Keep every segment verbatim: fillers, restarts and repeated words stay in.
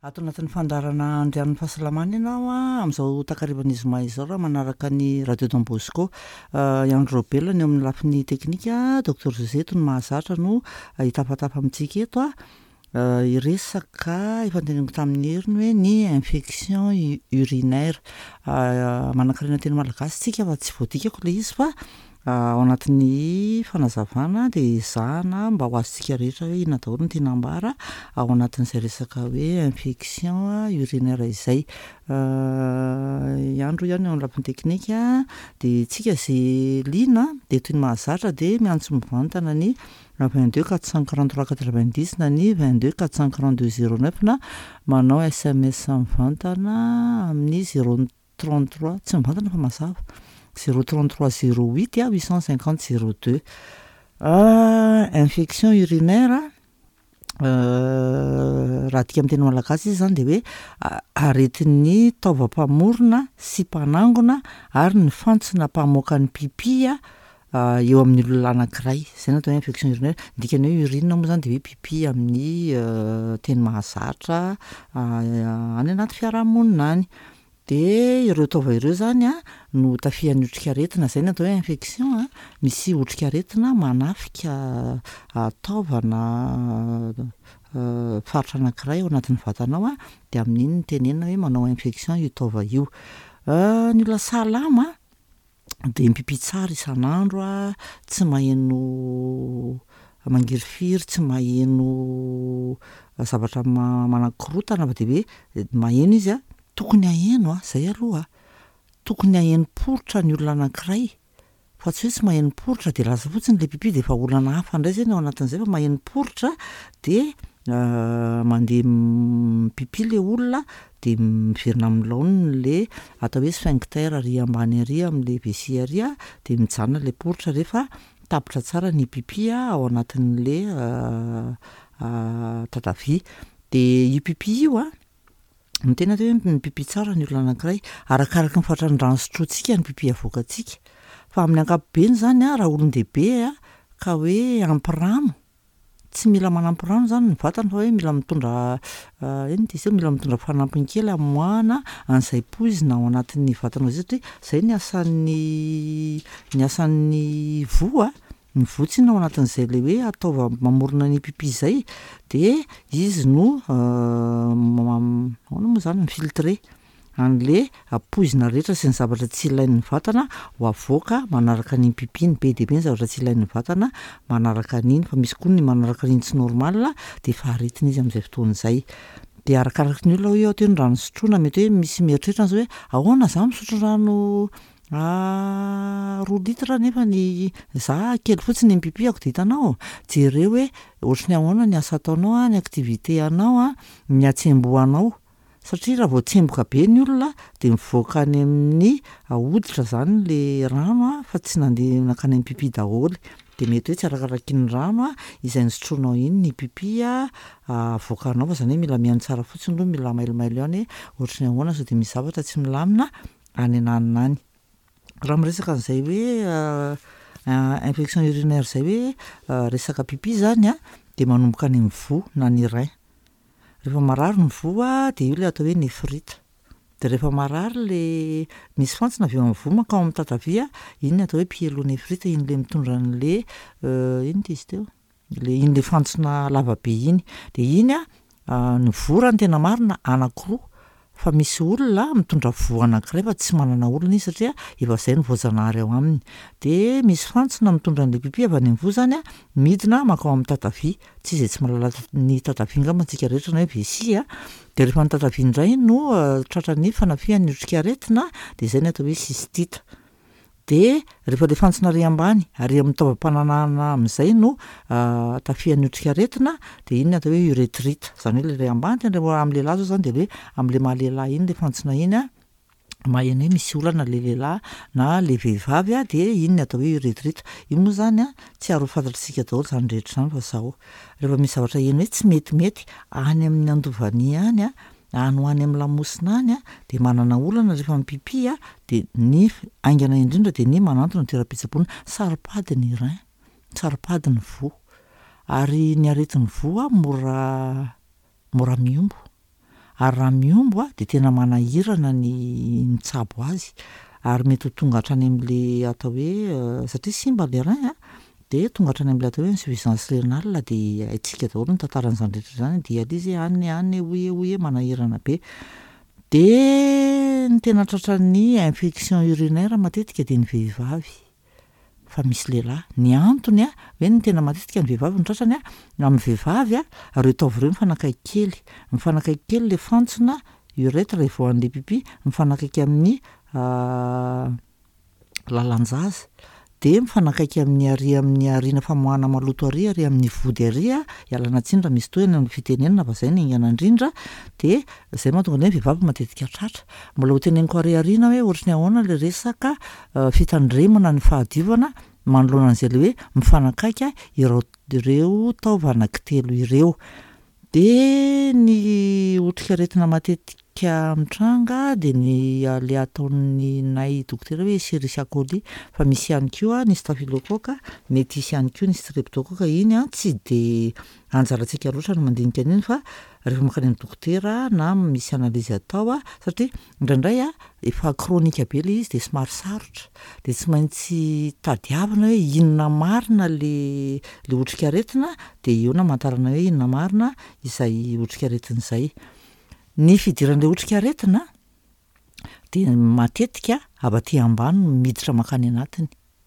Ato anatin'ny fandarana andrian'ny fahasalamana ianao a amin'izao takariban'izy may izao raha manaraka ny radio Don Bosco Andro Robela ny amin'ny lafiny teknika docteur José toy ny mahazatra no hitapatapa amintsika eto a iresaka efa teneniko tamin'ny heriny hoe ny infection urinaire manan-karena teny malagasy tsika fa tsy voadikako ilay izy fa ao anatin'ny fanazavana dia zahana mba ho azontsika rehetra hoe inona daholo ny tena ambara ao anatin'izay resaka hoe infection urinaire izay Andro ihany ao amin'ny lafiny teknika dia tsika izay liana dia toy ny mahazatra dia miantso mivantana ny vingt-deux quatre cent quarante-trois quatre-vingt-dix na ny vingt-deux quatre cent quarante-deux zéro neuf na manao S M S mivantana amin'ny zéro trente-trois tsy mivantana fa mazava zéro trente-trois zéro huit huit cent cinquante zéro deux infection urinaire raha adika amin'ny teny malagasy izy zany dia hoe aretin'ny taovam-pamorona sy mpanangona ary ny fantsona mpamoaka ny pipi eo amin'ny olona anankiray izay no atao hoe infection urinaire dikany hoe urine moa zany dia hoe pipi amin'ny teny mahazatra any anaty fiarahamonina any dia ireo taova ireo zany a no tafihan'ny otrikaretina izay no atao hoe infection misy otrikaretina manafika taovana faritra anankiray ao anatin'ny vatanao a dia amin'iny ny tenenina hoe manao infection io taova io ny olona salama dia mipipi tsara isan'andro a tsy maheno mangirifiry tsy maheno zavatra manakorotana fa dia hoe maheno izy a tokony aheno a izay aloha tokony aheno-poritra ny olona anankiray fa tsy hoe tsy maheno-poritra dia lasa fotsiny ilay pipi dia efa olana hafa indray izay ny ao anatin'izay fa maheno-poritra dia mandeha pipi ilay olona dia miverina amin'ny laoniny ilay atao hoe sphincter ary ambany ary amin'ilay vessie ary dia mijanona ilay poritra rehefa tapitra tsara ny pipi ao anatin'ilay tatavy dia io pipi io a ny tena hoe mipipi tsara ny olona anankiray arakaraka ny fahatran-drano sotrointsika ny pipi avoakantsika fa amin'ny ankapobeny zany a raha olon-dehibe a ka hoe ampy rano tsy mila manampy rano zany ny vatana fa hoe mila mitondra ino dia mila mitondra fanampiny kely hamoahana an'izay poizina ao anatin'ny vatana satria izay ny asan'ny ny asan'ny voa ny votsiny ao anatin'izay ilay hoe ataova mamorona ny pipi izay dia izy no ahoana moa zany mifiltre an'ilay poizina rehetra sy ny zavatra tsy ilain'ny vatana ho avoaka manaraka ny pipi ny be dia be ny zavatra tsy ilain'ny vatana manaraka an'iny fa misy koa ny manaraka an'iny tsy normal dia efa aretina izy amin'izay fotoana izay dia arakaraka ny olona hoe ao teo ny rano sotroina mety hoe misy mieritreritra zao hoe ahoana za misotro rano roa litra nefa ny za kely fotsiny ny pipiako dia hitanao jereo hoe ohatrany ahoana ny asa ataonao ny aktivité anao a ny atsembohanao satria raha vao tsemboka be ny olona dia mivoaka any amin'ny hoditra zany ilay rano a fa tsy nandeha nakany amin'ny pipi daholo dia mety hoe tsy arakaraky ny rano a izay nisotroinao iny ny pipi a avoakanao fa izany hoe mila mihaino tsara fotsiny aloha mila mailomailo ihany hoe ohatrany ahoana sao dia misy zavatra tsy milamina any ananina any raha miresaka an'izay hoe infection urinaire izay hoe resaka pipi zany a dia manomboka any amin'ny vo na ny rein rehefa marary ny vo a dia io ilay atao hoe nefrite dia rehefa marary ilay misy fantsona avy eo amin'ny vo mankao amin'ny tatavy a iny ny atao hoe pyélonéphrite iny ilay mitondra an'ilay ino dia izy teo ilay iny ilay fantsona lavabe iny dia iny a ny vo raha ny tena marina anankiroa fa misy olona mitondra vo anankiray fa tsy manana olona izy satria efa izay ny voajanahary ao aminy dia misy fantsona mitondra an'ilay pipi avy any amin'ny vo zany a midina mankao amin'ny tatavy tsy izay tsy mahalala ny tatavy ngamba antsika rehetra na hoe vessie a dia rehefa ny tatavy indray no tratran'ny fanafihan'ny otrikaretina dia izay ny atao hoe cystite dia rehefa ilay fantsona ary ambany ary amin'ny taovam-pananana amin'izay no tafihan'ny otrikaretina dia iny ny atao hoe urétrite izany hoe ilay ambany amin'ny lehilahy zao zany dia hoe amin'ilay mahalehilahy iny ilay fantsona iny a maheno hoe misy olana ilay lehilahy na ilay vehivavy a dia iny ny atao hoe urétrite io moa zany a tsy aro fantatritsika daholo izany rehetra izany fa zao rehefa misy zavatra eny hoe tsy metimety any amin'ny andovany any a any ho any amin'ny lamosina any a dia manana olana rehefa mipipi a dia ny aingana indrindra dia ny manantona ny toeram-pitsaboana saripady ny rein saripady ny vo ary ny aretin'ny vo a mora mora miombo Ary raha miombo a de tena manahirana ny mitsabo azy ary mety ho tonga hatrany am'le atao hoe satria simba le rein a de tonga hatrany am'le atao hoe insuffisance rénale de haintsika daholo ny tantaran'izany rehetra zany dialyse any any oe oe manahirana be. De ny tena tratran'ny infection urinaire matetika de ny vehivavy fa misy lehilahy. Ny antony a hoe ny tena matetika ny vehivavy ny tratrany a amin'ny vehivavy a reo taovy reo mifanakaiky kely mifanakaiky kely le fantsona urètre ivoan'le pipi mifanakaiky amin'ny lalan-jaza de mifanakaiky amin'ny ary amin'ny arina famoahana maloto ary ary amin'ny vody ary a ialana tsiny raha misy toy amin'ny fitenenana fa zay no aingana indrindra de zay mahatonga an'izay vehivavy matetika tratra. Mbola ho teneniko ary arina hoe ohatrany ahoana le resaka fitandremana ny fahadiovana manoloana an'izay le hoe mifanakaiky ireo ireo taova anankitelo ireo. De ny otrikaretina matetika mitranga de ny le ataon'ny nay dokotera hoe Escherichia coli fa misy ihany koa ny staphylocoque mety hisy ihany koa ny streptocoque iny a tsy de anjarantsika loatra no mandinika an'iny fa rehefa mankany amin'ny dokotera na misy analyzy atao a satria indraindray a efa kronika be le izy de somary sarotra de tsy maintsy tadiavina hoe inona marina le le otrikaretina de eo no hamantarana hoe inona marina izay otrikaretina izay. Ny fidiran'le otrikaretina de matetika abaty ambany no miditra mankany anatiny.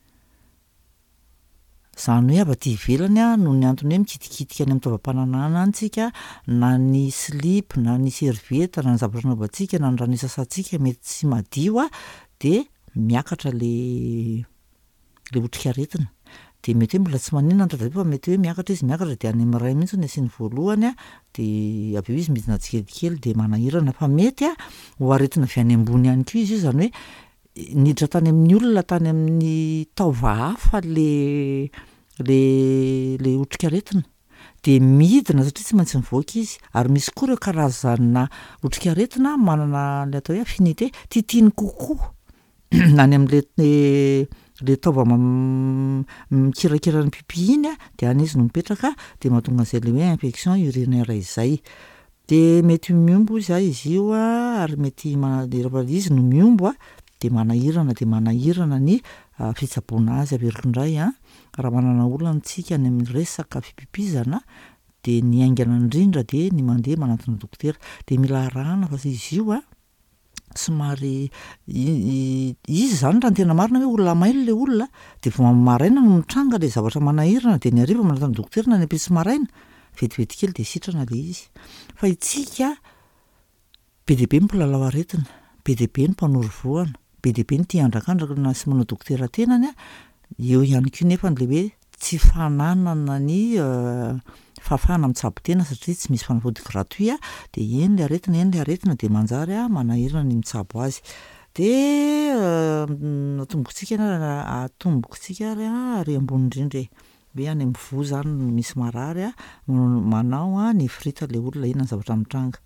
Zany hoe abaty ivelany a no ny antony hoe mikitikitika any amin'ny taovam-pananana antsika na ny slip na ny servieta na ny zavatra anaovantsika na ny rano isasantsika mety tsy madio a de miakatra le le otrikaretina de mety hoe mbola tsy maninona ny tadavy fa mety hoe miakatra izy miakatra de any amin'ny ray mihitsy ny asiany voalohany a de avy eo izy midina tsikelikely de manahirana fa mety a ho aretina avy any ambony ihany koa izy io zany hoe niditra tany amin'ny olona tany amin'ny taova hafa le le le otrikaretina de midina satria tsy maintsy mivoaka izy ary misy koa ireo karazana otrikaretina manana le atao hoe affinité titiny kokoa na any am'le le taova mikirakira ny pipi iny a de any izy no mipetraka de mahatonga an'izay le hoe infection urinaire izay. De mety miombo izy a izy io a ary mety rehefa izy no miombo a de manahirana de manahirana ny fitsaboana azy averikindray a raha manana olana tsika any amin'ny resaka fipipizana de ny aingana indrindra de ny mandeha manantona dokotera de mila arahana fa izy io a somary izy zany raha ny tena marina hoe olona mailo le olona de vao maraina no mitranga le zavatra manahirana de ny hariva manantona dokotera na ny ampitsy maraina vetivety kely de sitrana le izy. Fa itsika be de be mpilalao aretina be de be ny mpanoro voana be de be ny tia andrakandraka sy manao dokotera tenany a eo ihany koa nefa le hoe tsy fananana ny fahafahana mitsabo tena satria tsy misy fanafody gratuit a de eny le aretina eny le aretina de manjary a manahirana ny mitsabo azy de atombokontsika atombokontsika ary ambony indrindra hoe any amin'ny voa zany misy marary a manao a ny frita le olona iny ny zavatra mitranga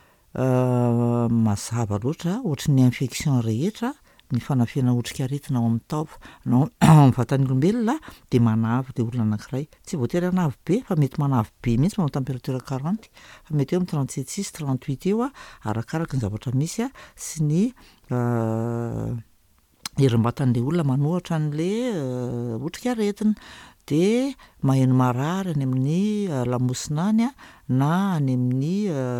mazava loatra ohatry ny infection rehetra ny fanafihana otrikaretina ao amin'ny taova na amin'ny vatan'ny olombelona de manavy le olona anankiray tsy voatery hanavy be fa mety manavy be mihitsy manao température quarante fa mety eo amin'ny trente-sept six trente-huit eo a arakaraka ny zavatra misy a sy ny herim-batan'le olona manohatra an'le otrikaretina de maheno marary any amin'ny lamosina any a na any amin'ny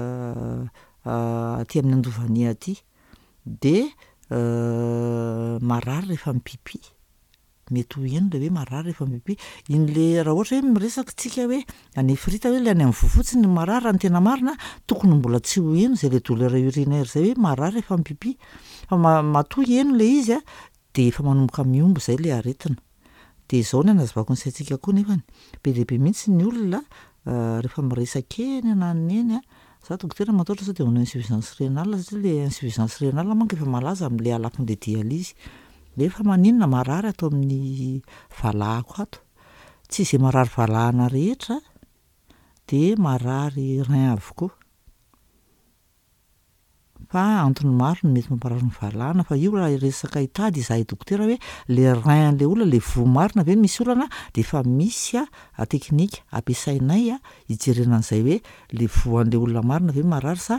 aty amin'ny andovania aty de marary rehefa mipipi mety ho eno le hoe marary rehefa mipipi iny le raha ohatra hoe miresaka tsika hoe any frita hoe le any amin'ny voa fotsiny marary raha ny tena marina tokony mbola tsy ho eno zay le douleur urinaire zay hoe marary rehefa mipipi fa matoa eno le izy a de efa manomboka miombo zay le aretina de izao ny anazavako ny saintsika koa nefany be de be mihitsy ny olona rehefa miresaka eny ananiny eny a za dokotera mataotra sao de manao insuffisance rénale satria le insuffisance rénale manko efa malaza amin'le alafon'le dialyse le efa maninona marary atao amin'ny valahako ato tsy izay marary valahana rehetra de marary rein avokoa fa antony maro no mety mamparary ny valahana fa io raha resaka hitady izahay dokotera hoe le rein le olona le voa marina ve misy olana de efa misy a teknika ampiasainay a hijerena an'izay hoe le voan'le olona marina ve marary sa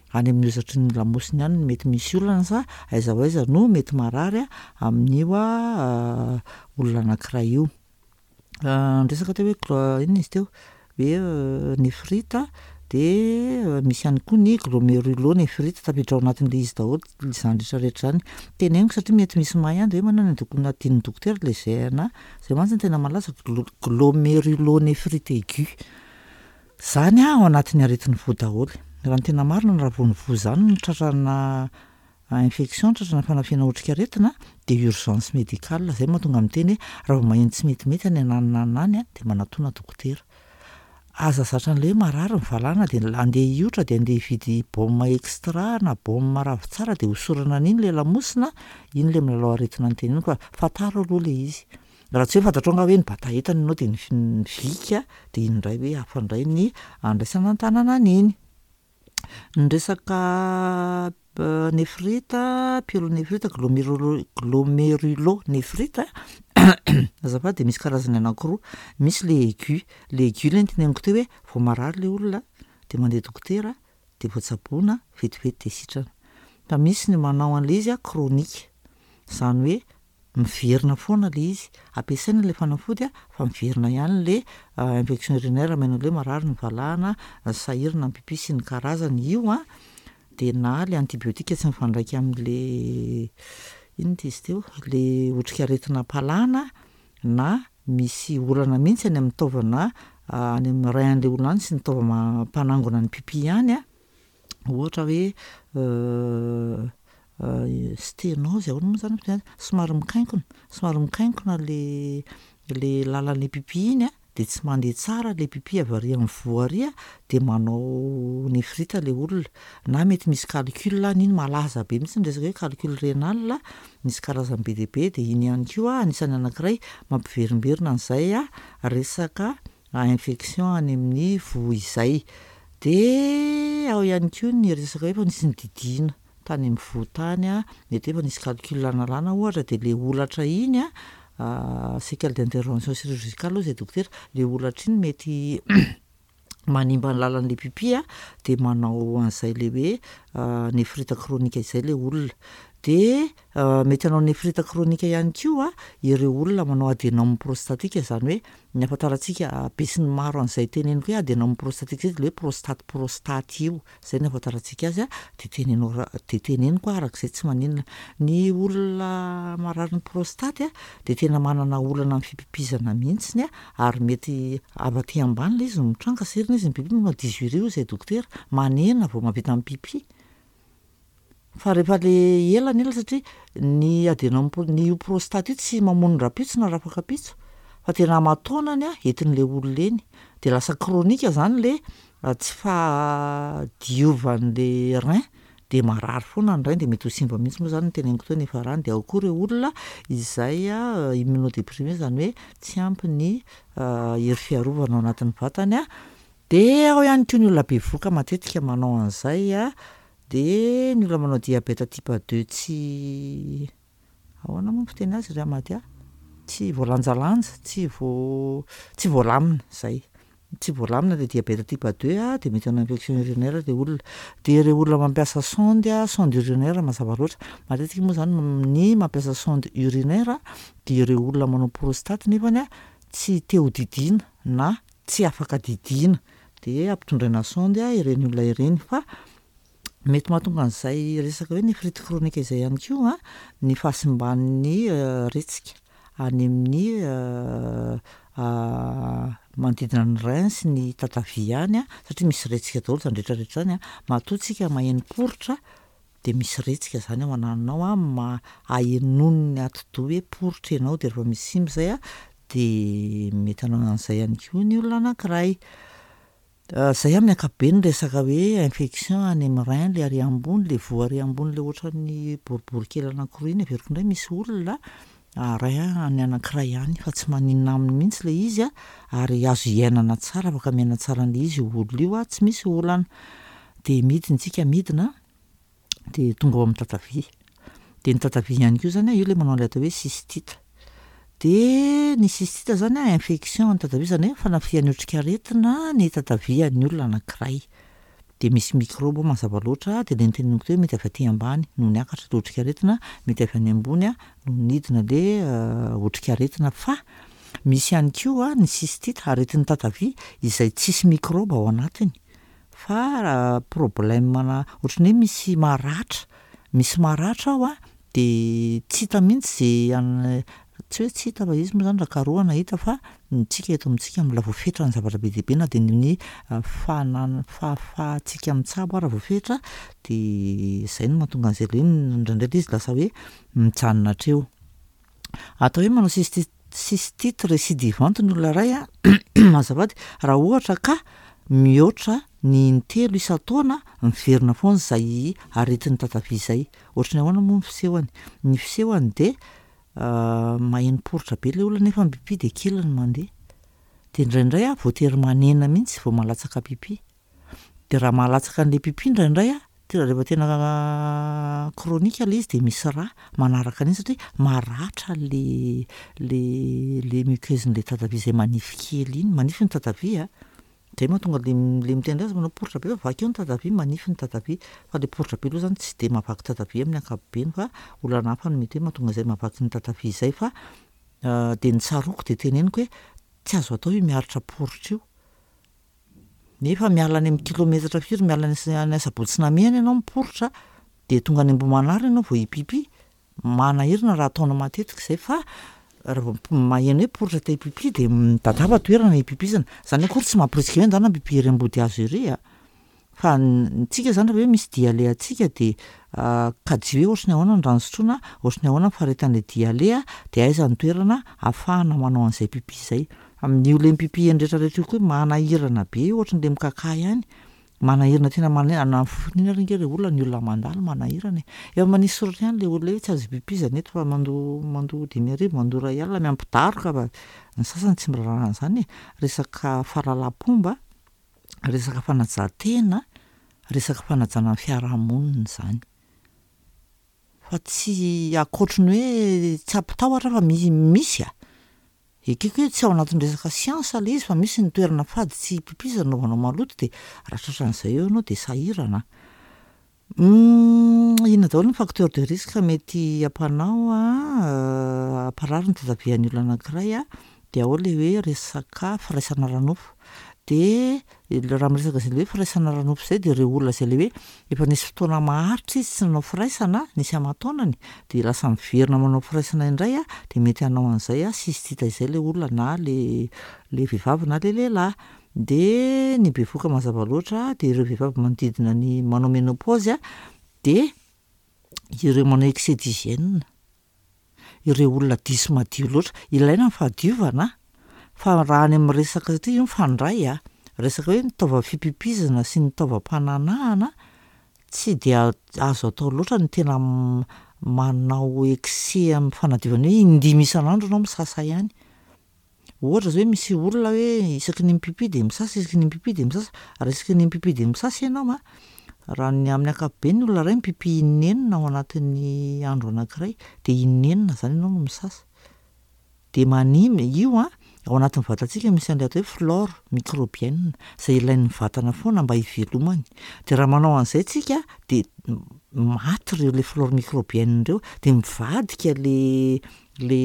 any amin'ny hozatry ny lamosiny ihany mety misy olana sa aiza ho aiza no mety marary amin'io a olona anankiray io. Resaka teo hoe inona izy teo hoe nefrite de misy ihany koa ny glomérulonéphritite tafiditra ao anatin'le izy daholo izany rehetrarehetra zany teneniko satria mety misy mahany hoe manana dokona tiany dokotera le zay ana zay mantsy tena malaza glomérulonéphritite aiguë zany ao anatin'ny aretin'ny fo daholo raha ny tena marina raha vao ny fo zany no tratrana infection tratrana fanafiana otrikaretina de urgence médicale zay mahatonga amin'ny teny raha vao maheno tsy metimety any anananany de manatona dokotera. Aza zatra an'le marary ny valana de andeha hiotra de andeha hividy baume extra na baume ravy tsara de hosorana an'iny le lamosina iny le milalao aretina ny teny iny fa fataro aloha le izy. Raha tsy hoe fantatrao nga hoe ny batahetany ianao de ny vika de iny indray hoe hafa indray ny andraisana an-tanana an'iny. Ny resaka nefrite, pyélonéphrite, glomérulonéphritite azafady de misy karazany anankiroa, misy le aiguë, le aiguë le teneniko teo hoe vao marary le olona de mandeha dokotera de voatsaboana vetivety de sitrana. Fa misy ny manao an'le izy a chronique, zany hoe miverina foana le izy, ampiasaina le fanafody a fa miverina ihany le infection urinaire mainao le marary ny valahana, sahirana ny pipi sy ny karazany io a de na le antibiotika tsy mifandraika amin'le inona izy teo le otrikaretina palana na misy olana mihitsy any amin'ny taovana any amin'ny rein-le olona any sy ny taovana mpanangona ny pipi ihany a ohatra hoe sténose ahoana moa zany somary mikaikona somary mikaikona le le lalan'le pipi iny a de tsy mandeha tsara le pipi avy arỳ amin'ny voa arỳ a de manao nefrite le olona na mety misy calcul any iny malaza be mihitsy ny resaka hoe calcul rénal misy karazany be dia be de iny ihany koa anisany anankiray mampiverimberina an'izay a resaka infection any amin'ny voa izay de ao ihany koa ny resaka hoe efa nisy ny didina tany amin'ny voa tany a mety efa nisy calcul analana ohatra de le olatra iny a séquelle d'intervention chirurgicale zay dokotera le olatra iny mety manimba ny lalan'le pipi a de manao an'izay le hoe nefrite chronique izay le olona de mety hanao nefrite chronique ihany koa ireo olona manao adénome prostatique zany hoe ny ahafantarantsika be sy ny maro an'izay teneniko hoe adénome prostatique zay le hoe prostate prostate io zay ny ahafantarantsika azy a de tenenao de teneniko arak'izay tsy maninona ny olona marary ny prostate a de tena manana olana amin'ny fipipizana mihitsiny a ary mety avy aty ambany le izy mitranga sirina izy ny pipi manao dix-huit rio zay dokotera manena vao mavita amin'ny pipi fa rehefa le elany ela satria ny adénome ny io prostate io tsy mamono rapitso na rafaka pitso fa tena mataonany a entin'le olona eny de lasa chronique zany le tsy fahadiovan'le rein de marary foana ny rein de mety ho simba mihitsy moa zany ny teneniko teo nefa rany de ao koa ireo olona izay a immunodéprimé zany hoe tsy ampy ny hery fiarovana ao anatin'ny vatany a de ao ihany koa ny olona be voka matetika manao an'izay a de ny olona manao diabète type deux tsy ahoana moa ny fiteny azy ry amady a tsy voalanjalanja tsy vo tsy voalamina zay tsy voalamina le diabète type deux a de mety ana infection urinaire le olona de ireo olona mampiasa sonde a sonde urinaire mazava loatra matetika moa zany ny mampiasa sonde urinaire de ireo olona manao prostate nefany a tsy te ho didina na tsy afaka didina de ampitondraina sonde a ireny olona ireny fa mety mahatonga an'izay resaka hoe nefrite chronique izay ihany koa ny fahasimban'ny retsika any amin'ny manodidina ny rein sy ny tatavia any a satria misy retsika daholo zany rehetrarehetra zany a mahatoantsika maheno poritra de misy retsika zany ao anananao a ma ahenony ny atidoha hoe poritra ianao de rehefa misy simba zay a de mety hanao an'izay ihany koa ny olona anankiray. Zay amin'ny ankapobeny resaka hoe infection any amin'ny rein le ary ambony le voa ary ambony le ohatran'ny boribory kely anankiroa iny averiko indray misy olona rein any anankiray ihany fa tsy maninona aminy mihitsy le izy a ary azo iainana tsara afaka miaina tsara an'le izy olona io a tsy misy olana de midiny tsika midina de tonga ao amin'ny tatavia de ny tatavia ihany koa zany a io le manao le atao hoe cystite de ny cystite zany a infection ny tatavia zany hoe fanafihan'ny otrikaretina ny tatavian'ny olona anankiray de misy microbe mazava loatra de le niteneniko teo mety avy aty ambany no niakatra le otrikaretina mety avy any ambony a no nidina le otrikaretina fa misy ihany koa ny cystite aretin'ny tatavy izay tsisy microbe ao anatiny fa problème ohatrany hoe misy maratra misy maratra ao a de tsy hita mihitsy zay tsy hoe tsy hita fa izy moa zany raha karohana hita fa ntsika eto amintsika mbola voafetra ny zavatra be dia be na de ny fahanana fahafahantsika mitsabo raha voafetra de zay no mahatonga an'izay le ndraindray izy lasa hoe mijanona hatreo atao hoe manao cystite cystite récidivante ny olona ray a azafady raha ohatra ka mihoatra ny intelo isan-taona miverina foana zay aretin'ny tatavy zay ohatrany ahoana moa ny fisehony ny fisehony de maheno poritra be le olona nefa pipi de kely ny mandeha de indraindray a voatery manena mihitsy vao malatsaka pipi de raha malatsaka an'le pipi indraindray a de rehefa tena kronika le izy de misy raha manaraka an'iny satria maratra le le le muqueuse-n'le tatavy zay manify kely iny manify ny tatavy a zay mahatonga le le mitendry azy manao poritra be fa vakeo ny tatavy manify ny tatavy fa le poritra be aloha zany tsy de mahavaky tatavy amin'ny ankapobeny fa olana hafa no mety hoe mahatonga zay mahavaky ny tatavy zay fa de ny tsaroko de teneniko hoe tsy azo atao hoe miaritra poritra io nefa miala any amin'ny kilometatra firy miala any asabotsynamehana ianao miporitra de tonga any Ambohimanara ianao vao hipipi manahirana raha ataonao matetika zay fa raha maheno hoe poritra te hipipi de dadava toerana hipipizana zany akory tsy mampirisika hoe ndana pipi ery ambody azo ery a fa ntsika zany raha hoe misy diale atsika de kaji hoe ohatrany ahoana ny rano sotroina ohatrany ahoana ny faretan'le diale a de aiza ny toerana ahafahana manao an'izay pipi zay amin'io le pipi endretrarehetra io koa manahirana be ohatran'le mikaka ihany manahirana tena manana fofony iny ringe re olona ny olona mandalo manahirana efa manisy soratra ihany le olona hoe tsy azo pipizana eto fa mandoa mandoa dimy arivo mandoa ray alina miampidaroka fa ny sasany tsy mirarana an'izany resaka fahalalam-pomba resaka fanajahan-tena resaka fanajana ny fiarahamonina zany fa tsy akoatriny hoe tsy ampitahotra fa misy misy a ekeko hoe tsy ao anatin'ny resaka siansa le izy fa misy ny toerana fady tsy pipizana naovanao maloto de raha tratran'izay eo ianao de sahirana inona daholo ny facteur de risque mety ampanao a aparary ny tatavian'ny olona anankiray a de ao le hoe resaka firaisana ranofo de raha miresaka zay le hoe firaisana ranofo zay de reo olona zay le hoe efa nisy fotoana maharitra izy tsy nanao firaisana nisy aman-taonany de lasa miverina manao firaisana indray a de mety hanao an'izay a cystite izay le olona na le le vehivavy na le lehilahy de ny bevoka mazava loatra de ireo vehivavy manodidina ny manao ménopause a de ireo manao excès d'hygiène ireo olona diso madio loatra ilaina ny fahadiovana fa raha any amin'ny resaka satria io mifandray a resaka hoe nitaova fipipizana sy nitaovam-pananahana tsy de azo atao loatra ny tena manao excès amin'ny fanadiovana hoe indimy isan'andro ianao misasa ihany ohatra zao hoe misy olona hoe isaky ny mipipi de misasa isaky ny mipipi de misasa raha isaky ny mipipi de misasa ianao a raha ny amin'ny ankapobeny ny olona ray mipipi inenina ao anatin'ny andro anankiray de inenina zany ianao no misasa de manimy io a ao anatin'ny vatantsika misy an'ilay atao hoe flore microbienne zay ilain'ny vatana foana mba hivelomany de raha manao an'izay tsika de maty reo le flore microbienne reo de mivadika le le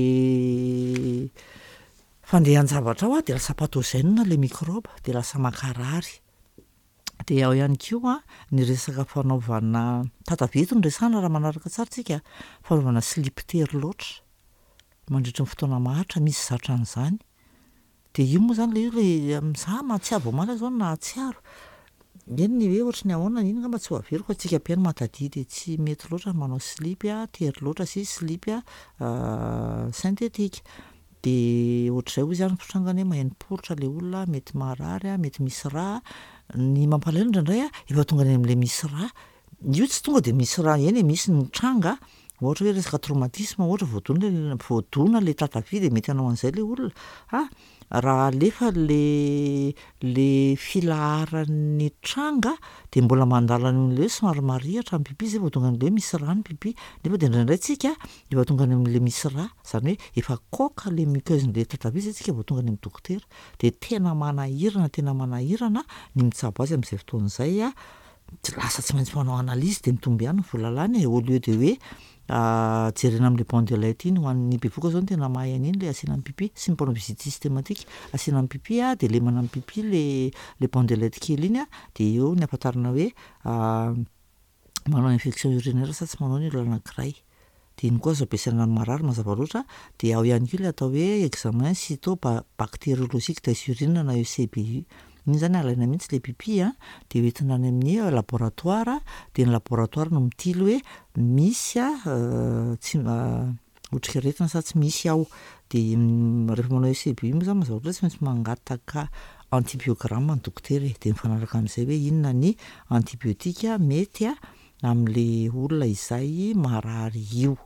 fandehan-javatra ao a de lasa pathogène le microbe de lasa makarary de ao ihany koa ny resaka fanaovana tatavety ny resana raha manaraka tsara tsika fanaovana sliptery loatra mandritra ny fotoana maharitra misy zatra an'izany de io moa zany le io le am'za mahatsiaro mala zao na hatsiaro eny ny hoe ohatrany ahoana iny ngamba tsy ho averiko atsika mpiany matadidy de tsy mety loatra manao slipy a tery loatra sy slipy a synthétique de ohatr'izay hoy zany fitrangany hoe maheno poritra le olona mety marary a mety misy raha ny mampalahelo indraindray a efa tonga any amin'le misy raha io tsy tonga de misy raha eny misy ny tranga ohatra hoe resaka traumatisme ohatra voadona voadona le tatavy de mety hanao an'izay le olona a raha alefa le le filaharan'ny tranga de mbola mandalo an'le somary marihatra amin'ny pipi zay vao tonga an'le misy raha ny pipi nefa de indraindray tsika efa tonga any amin'le misy raha zany hoe efa koka le muqueuse-n'le tatavy zay tsika vao tonga any amin'ny dokotera de tena manahirana tena manahirana ny mitsabo azy amin'izay fotoana izay a lasa tsy maintsy manao analyzy de mitombo ihany voalalany au lieu de hoe jerena am'le bandelette iny hoan'ny bevoka zao no tena mahay an'iny le asiana amin'ny pipi sy mpanao visite systématique asiana amin'ny pipi a de lemana amin'ny pipi le le bandelette kely iny a de eo ny ampatarana hoe manao infection urinaire sa tsy manao ny olona anankiray de iny koa azo ampiasaina rano marary mazava loatra de ao ihany koa le atao hoe examen cytobactériologique des urines na E C B U iny zany alaina mihitsy le pipi a de hoentina any amin'ny laboratoire de ny laboratoire no mitily hoe misy a tsy otrikaretina sa tsy misy ao de rehefa manao E C B U moa zany mazava loatra tsy maintsy mangataka antibiogramme ny dokotera de mifanaraka amin'izay hoe inona ny antibiotika mety a am'le olona izay marary io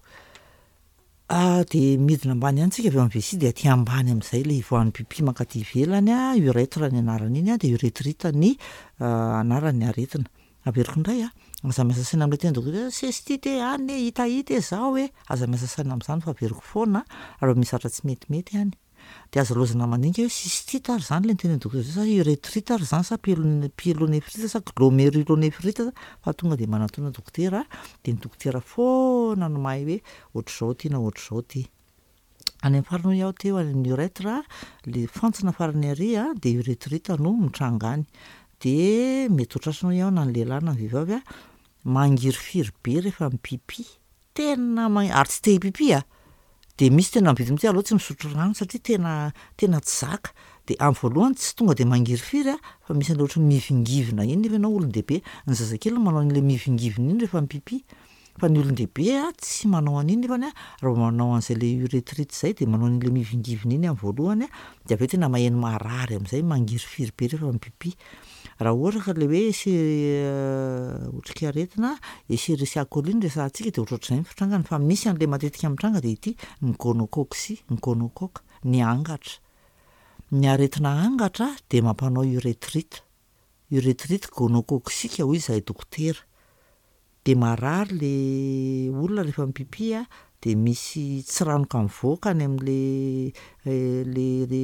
Ah de midina ambany ihany tsika avy amin'ny vessie de aty ambany amin'izay le ivoan'ny pipi mankaty ivelany a urètre ny anarany iny a de urétrite ny anarany aretina averiko indray a aza miasa saina amin'le tena dokotera cystite any hitahita zao hoe aza miasa saina amin'izany fa averiko foana raha misy atra tsy metimety any de azo lozana mandinika hoe cystite ary zany le tena dokotera sa urétrite ary zany sa pyélonéphrite sa glomérulonéphrite fa tonga de manatona dokotera de ny dokotera foana no mahay hoe ohatr'izao ty na ohatr'izao ty any amin'ny farany iaho teo any amin'ny urétre le fantsina farany ary a de urétrite no mitranga any de mety hotratrano iaho na ny lehilahy na ny vehivavy a mangirifiry be rehefa mipipi tena ary tsy te hipipi a de misy tena mividy mitsy aloha tsy misotro rano satria tena tena tsy zaka de amin'ny voalohany tsy tonga de mangirifiry a fa misy an'le ohatry mivingivina iny nefa ianao olon-dehibe ny zazakely manao an'le mivingivina iny rehefa mipipi fa ny olon-dehibe a tsy manao an'iny nefany a raha manao an'izay le urétrite zay de manao an'le mivingivina iny amin'ny voalohany a de avy eo tena maheno marary amin'izay mangirifiry be rehefa mipipi raha ohatra ka le hoe sy otrikaretina escherichia coli resahantsika de ohatrohatr'izay mitrangana fa misy an'le matetika mitranga de ity ny gonocoque ny gonocoque ny angatra ny aretina angatra de mampanao urétrite urétrite gonocoque hoy izahay dokotera de marary le olona rehefa mipipi a de misy tsiranoka mivoaka any amin'le le le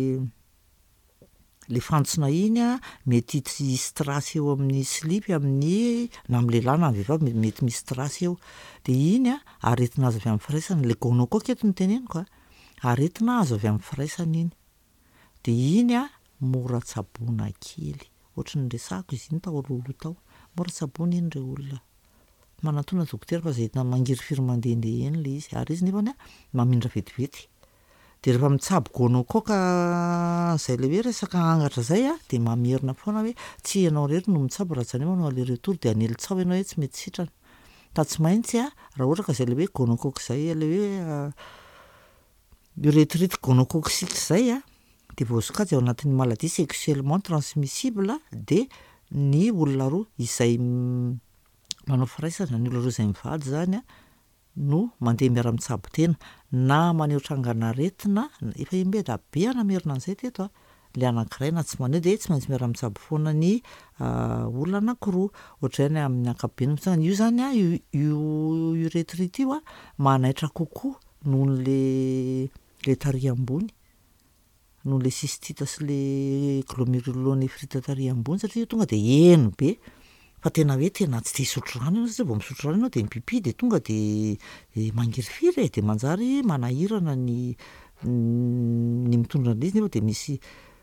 le fantsona iny a mety hisy trasy eo amin'ny slipy amin'ny na amin'ny lehilahy na amin'ny vehivavy mety misy trasy eo de iny a aretina azo avy amin'ny firaisana le gonocoque eto ny teneniko a aretina azo avy amin'ny firaisana iny de iny a mora tsaboina kely ohatry ny resako izy iny tao alohaloha tao mora tsaboina iny re olona manatona dokotera fa zay mangirifiry mandehandeha eny le izy ary izy nefany a mamindra vetivety de rehefa mitsabo gonocoque zay le hoe resaka angatra zay a de mamerina foana hoe tsy ianao rery no mitsabo raha tsy anao manao aller retour de anelitsao ianao hoe tsy mety sitrana fa tsy maintsy a raha ohatra ka zay le hoe gonocoque zay le hoe urétrite gonocoque zay a de voasokajy ao anatin'ny maladie sexuellement transmissible de ny olona roa izay manao firaisana ny olona roa izay mivady zany a no mandeha miara-mitsabo tena na maneho trangana aretina efa embeda be anamerina an'izay teto a le anankiray na tsy maneho de tsy maintsy miara-mitsabo foana ny olona anankiroa ohatrany amin'ny ankapobeny mitsangana io zany a io urétrite io a manaitra kokoa noho le le taria ambony noho le cystite sy le glomérulonéphrite taria ambony satria io tonga de eno be fa tena hoe tena tsy te hisotro rano ianao satria vao misotro rano ianao de mipipi de tonga de mangirifiry de manjary manahirana ny ny mitondra an'izy nefa de misy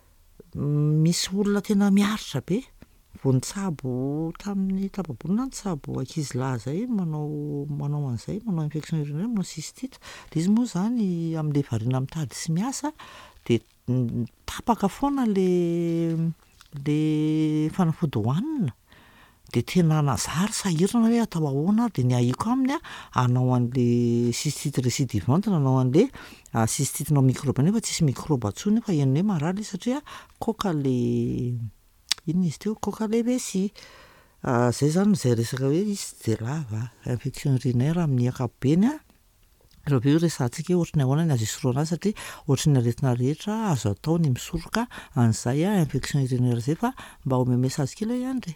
misy olona tena miaritra be vao nitsabo tamin'ny tapabolona nitsabo ankizilahy zay manao manao an'izay manao infection urinaire manao cystite de izy moa zany amin'le variana mitady sy miasa de tapaka foana le le fanafody hohanina de tena nazary sahirana hoe atao ahoana ary de ny ahiko aminy a anao an'le cystite récidivante na anao an'le cystite nao microbe nefa tsisy microbe atsony fa eny hoe marary izy satria coque le inona izy teo coque le vessie zay zany zay resaka hoe izy de lava infection urinaire amin'ny ankapobeny a raha be resantsika hoe ohatry ny ahoana ny azo isoroana azy satria ohatry ny aretina rehetra azo atao ny misoroka an'izay a infection urinaire zay fa mba ho message kely ihany re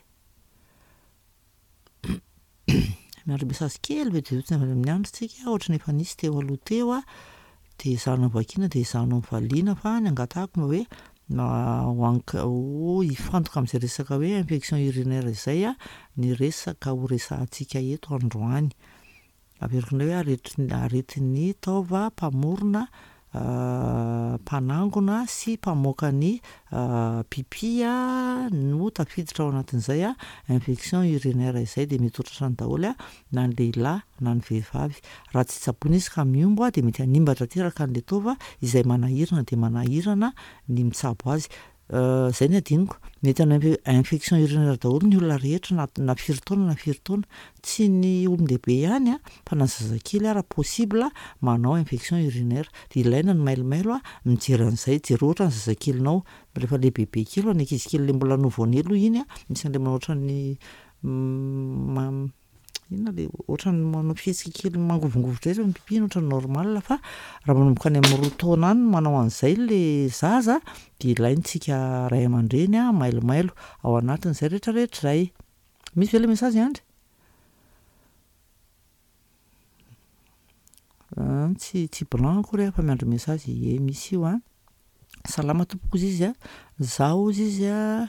miandry message kely be de avy amin'ny andro tsika ohatry ny efa nisy teo aloha teo a de zano vakiana de zano valiana fa ny angatahako mba hoe ifantoka amin'izay resaka hoe infection urinaire izay a ny resaka ho resahantsika eto androany. Averikindray hoe arety aretin'ny taova mpamorona mpanangona sy mpamoaka ny pipi a no tafiditra ao anatin'izay a infection urinaire izay de mety ohatrany daholo a na ny lehilahy na ny vehivavy. Raha tsy tsaboina izy ka miombo a de mety hanimbatra teraka an'le taova izay manahirana de manahirana ny mitsabo azy. Zay ny adiniko, mety hanao infection urinaire daholo ny olona rehetra na, na firy taona na firy taona, tsy ny olon-dehibe ihany a fa na zazakely ara possible manao infection urinaire. De ilaina ny mailomailo a mijery an'izay, jery ohatra ny zazakelinao rehefa le bebe kely ny ankizy kely le mbola nouveau-né aloha iny a misy an'le manao ohatran'ny inona le ohatran'ny manao fihetsika kely mangovongovotra izay ny pipi ohatran'ny normal fa raha manomboka any amin'ny roa taona any manao an'izay le zaza de ilaintsika ray aman-dreny a mailomailo ao anatin'izay rehetrarehetra izay. Misy ve le message andry? Tsy tsy blanc akory fa miandry message e misy io a. Salama tompoko izy a. Zaho izy a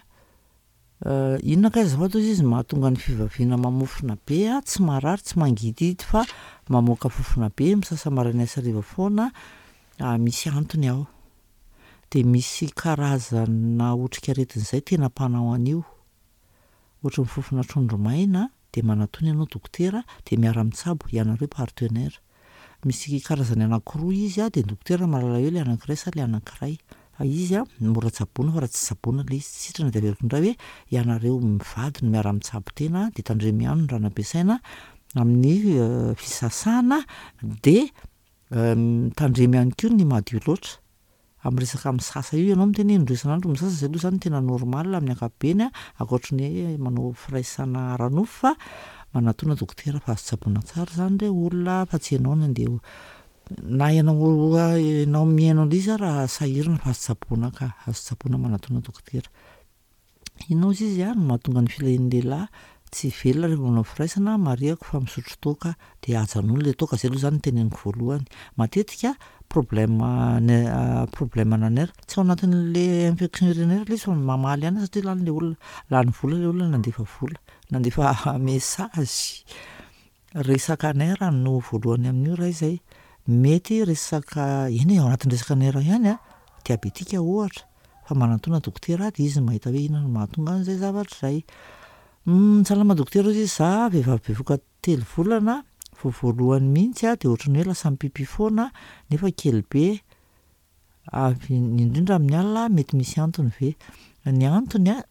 inona ka azafady izy mahatonga ny fivavina mamofona be a tsy marary tsy mangididy fa mamoaka fofona be misasa maraina sy hariva foana, misy antony ao. De misy karazana otrikaretin'izay tena mpanao an'io. Ohatra ny fofona trondro maina de manatony ianao dokotera de miara mitsabo ianareo partenaire. Misy karazany anankiroa izy a de ny dokotera mahalala eo le anankiray sa le anankiray. Fa izy a mora tsaboina fa raha tsy tsaboina le izy sitrana de averiko indray hoe ianareo mivady no miara mitsabo tena de tandremo ihany ny raha nampiasaina amin'ny fisasana de tandremo ihany koa ny madio loatra. Amin'ny resaka misasa io ianao miteny indroa isan'andro misasa zay aloha zany tena normal amin'ny ankapobeny a ankoatry ny manao firaisana ara-nofo fa manatona dokotera fa azo tsaboina tsara zany le olona fa tsy ianao no andeha na ianao ianao mihaino an'izy raha sahirana fa azo tsaboina ka azo tsaboina manatona dokotera. Inona ozy izy a no mahatonga ny filahin'ny lehilahy tsy velona rehefa manao firaisana mariako fa misotro toaka de ajanona le toaka zay aloha zany teneniko voalohany. Matetika problème problème-na nerf tsy ao anatin'le infection urinaire le izy fa mamaly ihany satria lany le olona lany vola le olona nandefa vola nandefa message. Resaka nerf no voalohany amin'io raha izay. Mety resaka eny ao anatin'ny resaka nerf ihany a diabetika ohatra fa manatona dokotera de izy mahita hoe inona no mahatonga an'izay zavatra izay. Salama dokotera izy za vehivavy bevoka telo volana vao voalohany mihitsy a de ohatran'ny hoe lasa mipipi foana nefa kely be avy indrindra amin'ny alina mety misy antony ve? Ny antony a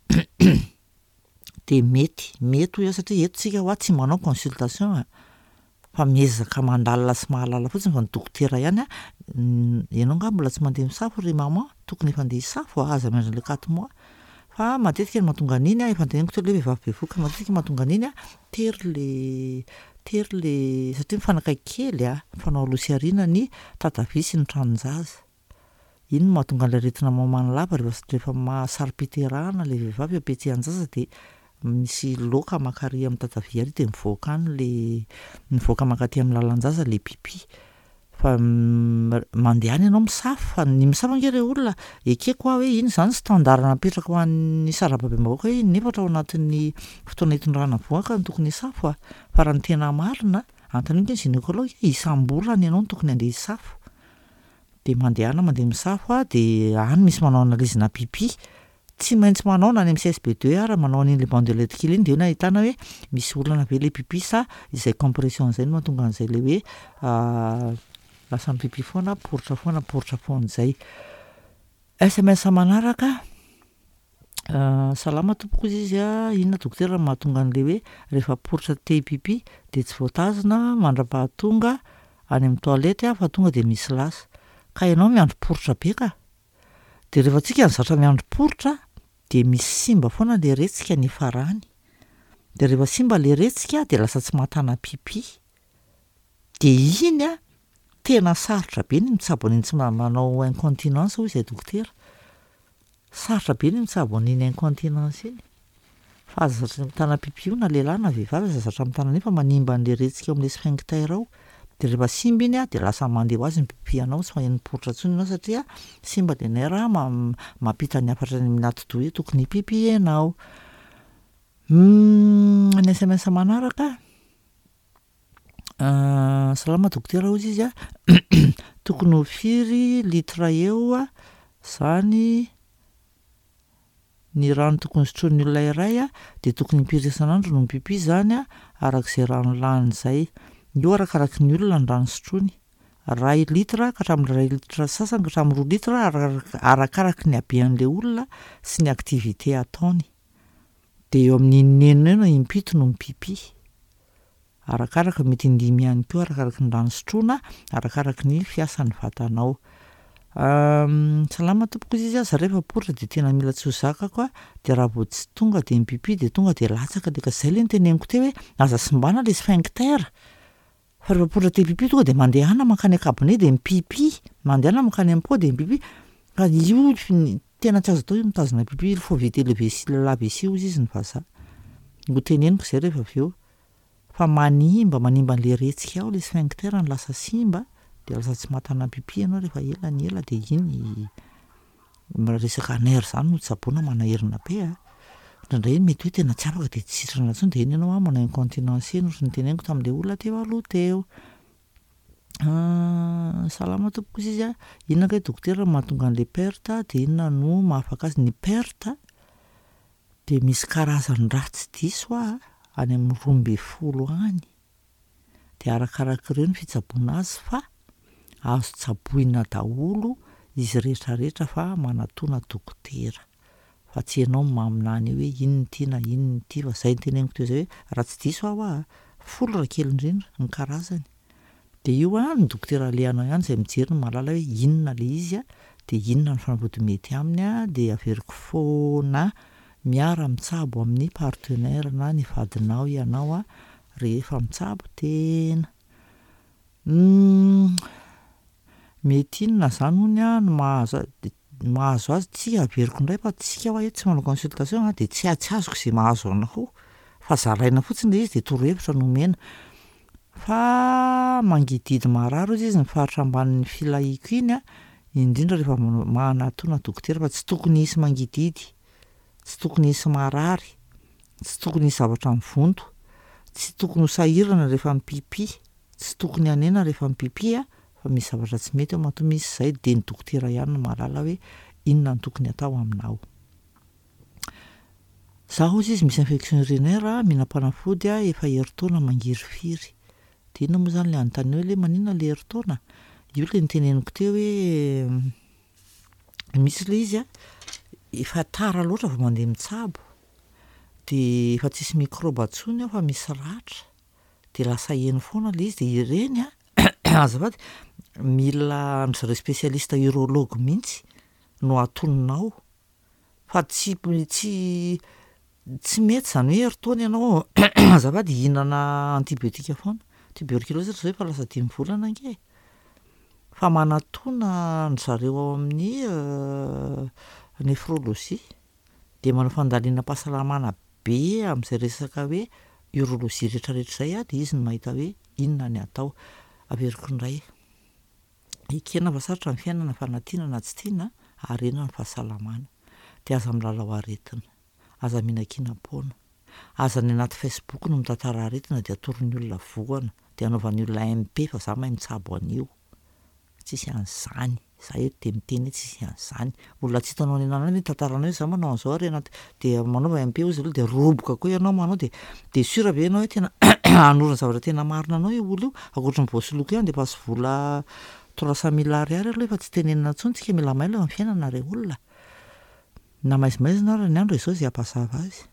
de mety mety ho satria eto tsika hoa tsy manao consultation a fa miezaka mandalina sy mahalala fotsiny fa ny dokotera ihany a ianao nga mbola tsy mandeha misafo ry mama tokony efa andeha hisafo aza miandry le quatre mois fa matetika ny mahatonga an'iny a efa anteneniko teo le vehivavy bevoka matetika mahatonga an'iny a tery le tery le satria mifanakaiky kely a fanao aloha sy aoriana ny tatavy sy ny tranon-jaza. Iny no mahatonga an'ilay aretina mamana lava rehefa rehefa mahasaripiterahana le vehivavy apetsehan-jaza de misy laoka makary amin'ny tatavy ary de mivoaka any le mivoaka mankaty amin'ny lalan-jaza le pipi. Fa mandeha any ianao misafo fa ny misafo ange olona ekeko hoe iny zany standard napetraka ho an'ny sarababem-bahoaka hoe nefa ao anatin'ny fotoana hitondrana voaka ny tokony hisafo a fa raha ny tena marina antony ny gynécologue isam-bolana ianao no tokony andeha hisafo. De mandeha ana mandeha misafo a de any misy manao analizina pipi tsy maintsy manao na any amin'ny C S B deux ara manao an'iny le bandelette kely iny de hoe ahitana hoe misy olana ve le pipi sa izay compression zay no mahatonga an'izay le hoe lasa mipipi foana poritra foana poritra foana izay. S M S manaraka salama tompoko izy a inona dokotera mahatonga an'le hoe rehefa poritra te pipi de tsy voatazona mandra-pahatonga any amin'ny toalety fa tonga de misy lasa ka ianao miandro poritra be ka de rehefa tsika ny zatra miandro poritra de misy simba foana le retsika ny farany de rehefa simba le retsika de lasa tsy mahatana pipi de iny a tena sarotra be ny mitsabo an'iny tsy manao incontinence hoy izay dokotera. Sarotra be ny mitsabo an'iny incontinence iny fa aza zatra mitana pipi io na lehilahy na vehivavy aza zatra mitana an'iny fa manimba an'le retsika ao amin'le sphincter ao De rehefa simba iny a de lasa mandeha ho azy ny pipi anao tsy maniporitra intsony ianao satria simba de nay raha ma- mampita ny hafatra ny anaty doha tokony hipipi anao. Ny S M S manaraka salama dokotera hozy izy a tokony ho firy litra eo a zany ny rano tokony sotroin'ny olona iray a de tokony impiry isan'andro no mipipi zany a arak'izay rano lany zay. Io arakaraky ny olona ny rano sotroiny, ray litra ka hatramin'ny ray litra sasany ka hatramin'ny roa litra arakaraky ny habean'ilay olona sy ny aktivite ataony. De eo amin'ny inenina eo na impito no mipipi. Arakaraka mety indimy ihany koa arakaraky ny rano sotroina, arakaraky ny fiasan'ny vatanao. Salama tompoko izy aza rehefa poritra de tena mila tsy ho zakako a de raha vao tsy tonga de mipipi de tonga de latsaka de ka zay le noteneniko teo hoe aza simbana le sphincter. Fa rehefa poritra te hipipi tonga de mandehana mankany an-kabone de mipipi, mandehana mankany am-po de mipipi. Ka io tena tsy azo atao io mitazona pipi, il faut éviter le vessie, la vessie hozy izy ny vazaha. Ho teneniko zay rehefa avy eo. Fa manimba manimba an'le hetsika ao le sphincter ny lasa simba de lasa tsy matana pipi ianao rehefa ela ny ela de iny resaka nerf zany no tsaboana manahirana be a. Indraindray mety hoe tena tsy afaka de tsy sitrana intsony de iny ianao a manao incontinence iny ohatry ny teneniko tamin'ilay olona teo aloha teo. Salama tompoko izy a, inona kay dokotera mahatonga an'le perte de inona no mahafaka azy? Ny perte de misy karazan-draha tsy diso a any amin'ny roa amby folo any. De arakaraka ireo ny fitsaboana azy fa azo tsaboina daholo izy rehetrarehetra fa manatona dokotera. Fa tsy ianao maminany hoe ino ny ty na ino ny ty fa zay noteneniko teo zay hoe raha tsy diso aho a folo raha kely indrindra ny karazany. De io a ny dokotera alehanao ihany zay mijery no mahalala hoe inona le izy a de inona ny fanafody mety aminy a de averiko foana miara mitsabo amin'ny partenaire na ny vadinao ianao a rehefa mitsabo tena. Mety inona zany hony a no mahazo mahazo azy tsy averiko indray fa tsika ho eto tsy manao consultation a de tsy tsy azoko zay mahazo anao fa zaraina fotsiny le izy de torohevitra no omena. Fa mangididy marary hozy izy ny faritra ambanin'ny filahiko iny a indrindra rehefa manatona dokotera fa tsy tokony hisy mangididy, tsy tokony hisy marary, tsy tokony hisy zavatra mivonto, tsy tokony ho sahirana rehefa mipipi, tsy tokony hanena rehefa mipipi a fa misy zavatra tsy mety ao mahatonga misy zay de ny dokotera ihany no mahalala hoe inona no tokony atao aminao. Zaho hozy izy misy infection urinaire mihina-panafody a efa herintaona mangirifiry. De inona moa zany le anontaniana hoe le maninona le herintaona? Io le noteneniko teo hoe misy le izy a efa tara loatra vao mandeha mitsabo de efa tsisy microbe intsony ao fa misy ratra de lasa heno foana le izy de ireny a azafady mila an'zareo spesialista urologue mihitsy no atononao fa tsy tsy tsy mety zany hoe herintaona ianao azafady hihinana antibiotika foana. Tuberculose zao efa lasa dimy volana ange. Fa manatona ny zareo ao amin'ny néphrologie de manao fandalina-pahasalamana be amin'izay resaka hoe urologie rehetrarehetra zay a de izy no mahita hoe inona ny atao. Averiko indray ekena fa sarotra ny fiainana fa na tiana na tsy tiana harena ny fahasalamana de aza milalao aretina, aza mihinan-kinam-pona, aza ny anaty Facebook no mitantara aretina de atoron'ny olona voana de anaovan'ny olona M P fa za mahay mitsabo an'io. Tsisy an'izany, za eto de miteny hoe tsisy an'izany. Olona tsy hitanao any an'any tantaranao hoe za manao an'izao harena de manaova M P hozy aloha de roboka koa ianao manao de de sûr ve ianao hoe tena hanorina zavatra tena marina anao io olo io ankoatran'ny voasoloiko ihany de efa sy vola trois cent mille ariary aloha efa tsy tenenina intsony tsika mila mailo amin'ny fiainana re olona. Na maizimaizina ary ny andro izao zay ampazava azy.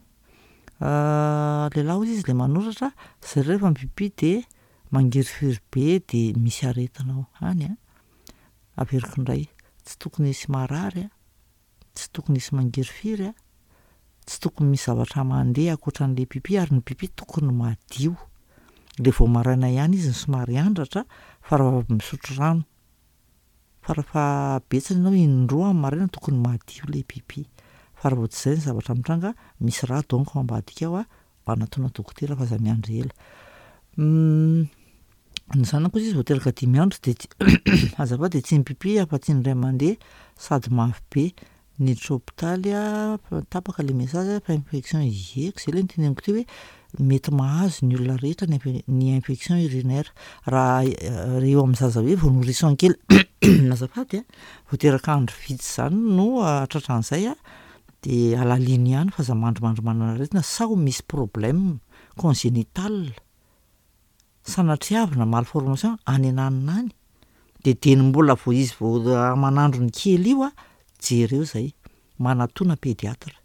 Lehilahy hozy izy le manoratra zay rehefa mipipi de mangirifiry be de misy aretina ao any a. Averiko indray tsy tokony hisy marary a, tsy tokony hisy mangirifiry a, tsy tokony misy zavatra mandeha ankoatran'le pipi ary ny pipi tokony madio. Le vao maraina ihany izy ny somary andratra fa raha misotro rano fa raha betsany ianao indroa amin'ny maraina tokony madio le pipi. Fa raha vao tsy zay ny zavatra mitranga misy raha donc ambadika ao a anatona dokotera fa aza miandry ela. Ny zanako izy vao teraka dimy andro de azafady de tsy mipipi afa-tsy ny ray aman-dreny sady mafy be. Niditra hôpitaly a tapaka le message fa infection eko zay le noteneniko teo hoe mety mahazo ny olona rehetra ny infection urinaire raha eo amin'ny zaza hoe vao nourrisson kely azafady a vao teraka andro vitsy zany no tratran'izay a de alaliny ihany fa za mandromandro manana aretina sao misy problème congénital sanatriavina malformation any ananina any de deny mbola vao izy vao manandro ny kely io a jereo zay manatona pédiatre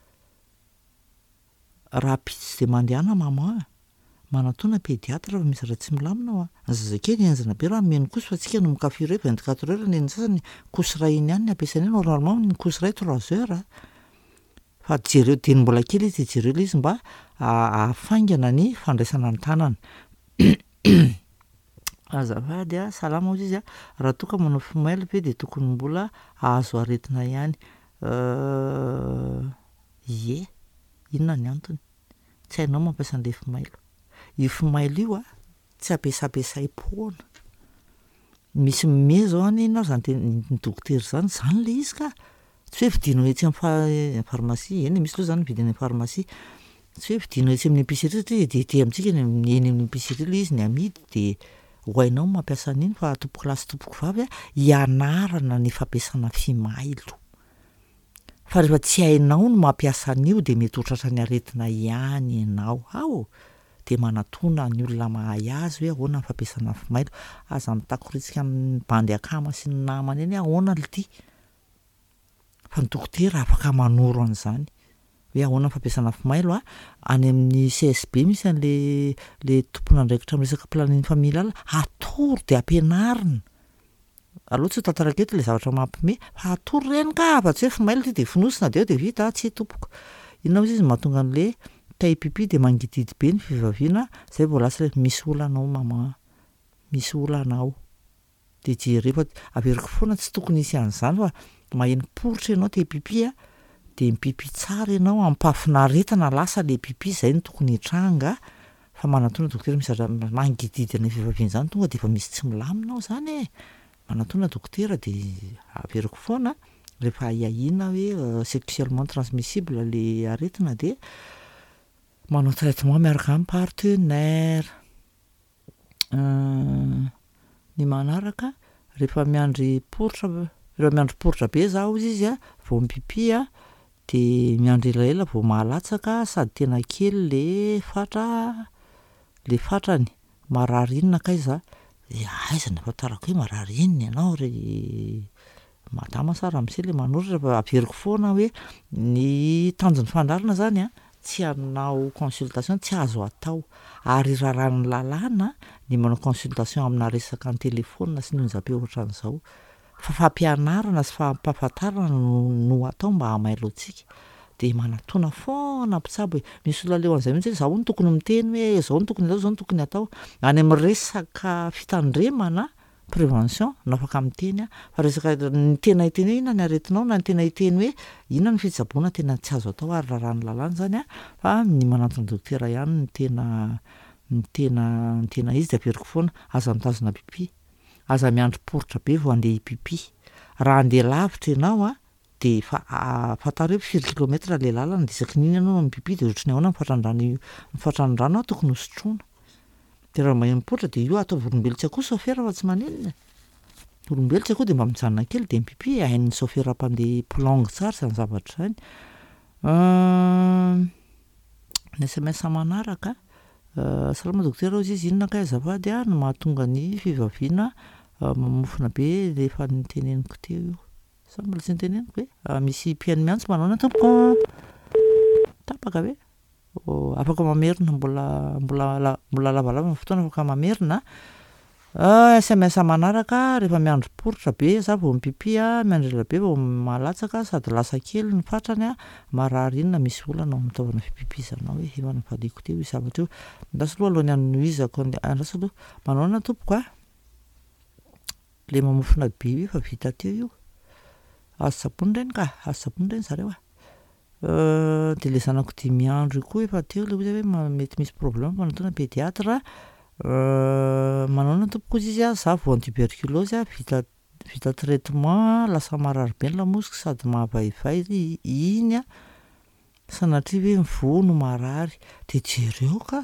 raha pitsy de mandehana mama manatona pédiatre fa misy raha tsy milamina a zazakely enjana be raha meno kosa fa tsika no mikafy iray vingt-quatre heures ny sasany kosiray iny ihany ny ampiasainy normalement ny kosiray trois heures fa jereo deny mbola kely izy jereo le izy mba ahafaingana ny fandraisana ny tanana azafady a salama ozy izy a raha toka manao fimaily be de tokony mbola ahazo aretina ihany ye inona ny antony tsy hainao mampiasa an'le fimailo io fimailo io a tsy ampiasapiasai-poana misy mime zao any na zany ny dokotera zany zany le izy ka tsy hoe vidinao etsy amin'ny pharmacie eny misy loa zany vidiny pharmacie tsy hoe vidinao etsy amin'ny épicerie satria de amintsika eny amin'ny épicerie le izy ny amidy de hoainao mampiasa an'iny fa tompoko lasy tompoko vavy a hianarana ny fampiasana fimailo fa rehefa tsy hainao no mampiasa an'io de mety ho tratran'ny aretina ihany ianao ao de manatona ny olona mahay azy hoe ahoana ny fampiasana fimailo aza mitakoritsika amin'ny bandy akama sy ny namany eny ahoana le ty fa ny dokotera afaka manoro an'izany hoe ahoana ny fampiasana fimailo a any amin'ny C S B misy an'le le tompona andraikitra amin'ny resaka planning familial atoro de ampianarina aloha tsy ho tantaraka eto le zavatra mampime fa atoro reny ka fa tsy hoe fimailo ty de finosina de eo de vita tsy tompoko inona moa izy mahatonga an'le tay pipi de mangididy be ny fivaviana zay vao lasa le misy olanao mama misy olanao de jereo fa averiko foana tsy tokony isy an'izany fa maheno poritra ianao tay pipi a de mipipi tsara ianao ampafinaretana lasa le pipi zay ny tokony hitranga fa manatona dokotera misy mangididy ny fivaviana zany tonga de efa misy tsy milaminao zany e manatona dokotera de averiko foana rehefa iahina hoe sexuellement transmissible le aretina de manao traitement miaraka amin'ny partenaire ny manaraka rehefa miandry poritra rehefa miandry poritra be zaho izy a vao mipipi a de miandry elaela vao mahalatsaka sady tena kely le fatra le fatrany mararinina kay za de aizana fatarako hoe mararinina ianao re madama sara am'se le manoro rehefa averiko foana hoe ny tanjon'ny fandarina zany a tsy hanao consultation tsy azo atao ary raran'ny lalàna ny manao consultation amina resaka ny telefona sy ny onjam-peo ohatran'izao fa fampianarana sy fampahafantarana no atao mba hamailo antsika de manatona foana mpitsabo hoe misy olona leo an'izay mihitsy zao no tokony miteny hoe zao no tokony atao zao no tokony atao any amin'ny resaka fitandremana prévention no afaka miteny a fa resaka ny tena hiteny hoe inona ny aretinao na ny tena hiteny hoe inona ny fitsaboana tena tsy azo atao ary raran'ny lalàna zany a fa ny manatona dokotera ihany ny tena ny tena ny tena izy de averiko foana aza mitazona pipi aza miandry poritra be vao andeha hipipi raha andeha lavitra ianao a de fa fantaro hoe firy kilometra le lalana de isaky niny ianao no mipipi de ohatry ny ahoana mifatran-drano mifatran-drano tokony hosotroina de raha maheno poritra de io atao olombelo tsy akoho sofera fa tsy manenina olombelo tsy akoho de mba mijanona kely de mipipi hain'ny sofera mpandeha plonge tsara zany zavatra zany ny S M S manaraka salama dokotera ozy izy inona kay azafady a no mahatonga ny fivaviana mamofona be le efa niteneniko teo io sa mbola tsy niteneniko hoe misy piano miantso manao na tompoko tapaka ve afaka mamerina mbola mbola mbola lavalava ny fotoana afaka mamerina S M S manaraka rehefa miandry poritra be za vao mipipi a miandry ela be vao mahalatsaka sady lasa kely ny fatrany a marary inona misy olana ao mitaovana fipipizanao hoe efa nifaliako teo io zavatra io ndasy loha alohan'ny anohizako andrasy aloha manao na tompoko a le mamofona be io efa vita teo io azo sapony reny ka azo sapony reny zareo a de le zanako dimy andro koa efa teo le hoe mety misy problème manatona pédiatre manao na tompoko izy izy a za vao antuberculose a vita vita traitement lasa marary be ny lamosiko sady mahavaivay iny a sanatria hoe mivoa no marary de jereo ka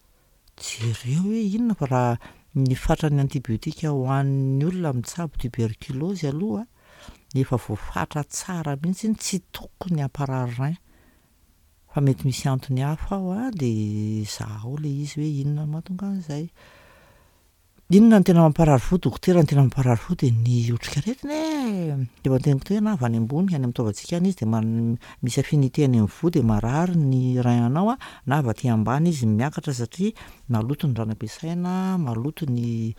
jereo hoe inona fa raha ny fatrany antibiotika hoan'ny olona mitsabo tuberculose aloha efa voafatra tsara mihitsy tsy tokony hamparary rein fa mety misy antony hafa ao a de zaho le izy hoe inona mahatonga an'izay inona ny tena mamparary fo dokotera ny tena mamparary fo de ny otrikaretina e de manteniko teo na avy any ambony any amin'ny taovantsika any izy de misy affinité any amin'ny fo de marary ny rein anao a na avy aty ambany izy miakatra satria maloto ny rano ampiasaina maloto ny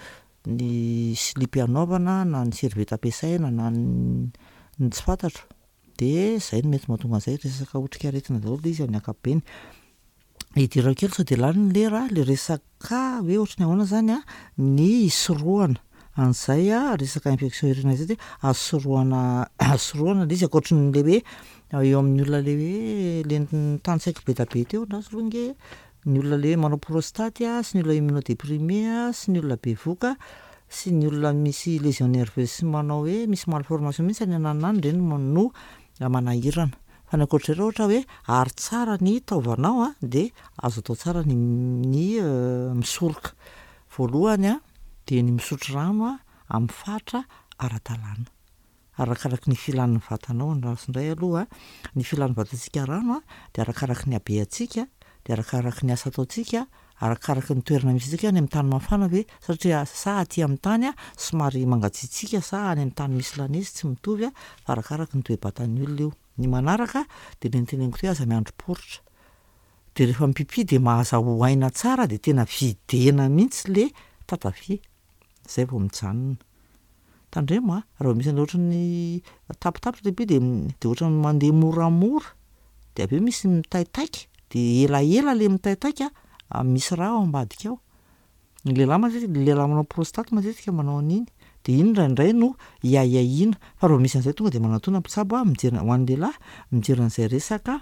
ny slipy anaovana na ny servieta ampiasaina na ny tsy fantatro de zay no mety mahatonga an'izay resaka otrikaretina daholo le izy amin'ny ankapobeny hidirako kely sao de lany ny lera le resaka hoe ohatrany ahoana zany a ny isorohana an'izay a resaka infection urinaire zay de asorohana asorohana le izy akoatran'ny le hoe eo amin'ny olona le hoe le tanysaiko be da be teo na soroange ny olona le hoe manao prostate a sy ny olona immunodéprimé a sy ny olona be voka sy ny olona misy lésion nerveuse sy manao hoe misy malformation mihitsy any ananany reny no manahirana fa ny ankoatr'ireo ohatra hoe ary tsara ny taovanao a de azo atao tsara ny ny misoroka voalohany a de ny misotro rano a amin'ny fatra ara-dalàna arakaraky ny filan'ny vatanao ny rasindray aloha ny filan'ny vatantsika rano a de arakaraky ny habeantsika de arakaraky ny asa ataontsika arakaraky ny toerana misy tsika any amin'ny tany mafana hoe satria sa aty amin'ny tany a somary mangatsiatsika sa any amin'ny tany misy lanezy tsy mitovy a fa arakaraky ny toe-batan'ny olona io ny manaraka de le niteneniko hoe aza miandro poritra de rehefa mipipi de mahaza ho aina tsara de tena videna mihitsy le tatavy zay vao mijanona tandremo a raha misy ohatran'ny tapitapitra lehibe de de ohatran'ny mandeha moramora de aveo misy mitaitaika de elaela le mitaitaika misy raha ao ambadika ao ny lehilahy matetika le lehilahy manao prostate matetika manao an'iny de iny indraindray no iaiaina fa raha misy an'izay tonga de manatona mpitsabo a mijery ho an'ny lehilahy mijery an'izay resaka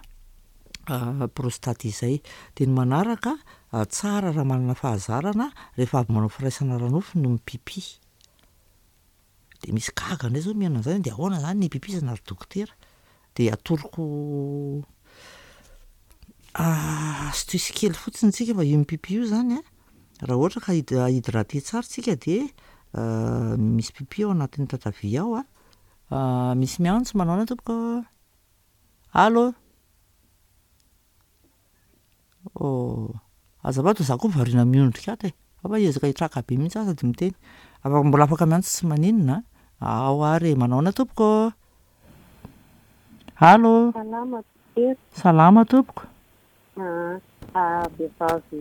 prostate izay de ny manaraka tsara raha manana fahazarana rehefa avy manao firaisana ranofy no mipipi de misy gaga indray zao mihaina an'izany de ahoana zany ny pipizana ry dokotera de atoroko astuce kely fotsiny tsika fa io mipipi io zany a raha ohatra ka hydraté tsara tsika de misy pipi ao anatin'ny tatavy ao a misy miantso manao na tompoko allo oh azafady za koa variana miondrika ato e afa ezaka hitraka be mihitsy aza de miteny afaka mbola afaka miantso tsy maninona ao ary manao na tompoko allo salama salama tompoko ah vehivavy